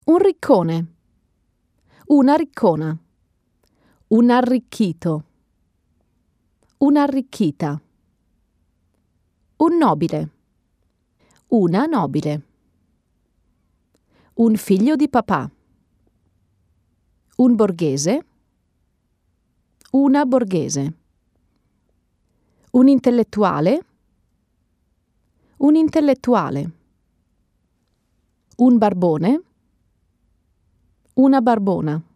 Un riccone. Una riccona. Un arricchito. Un'arricchita. Un nobile. Una nobile. Un figlio di papà. Un borghese. Una borghese. Un intellettuale. Un intellettuale. Un barbone. Una barbona.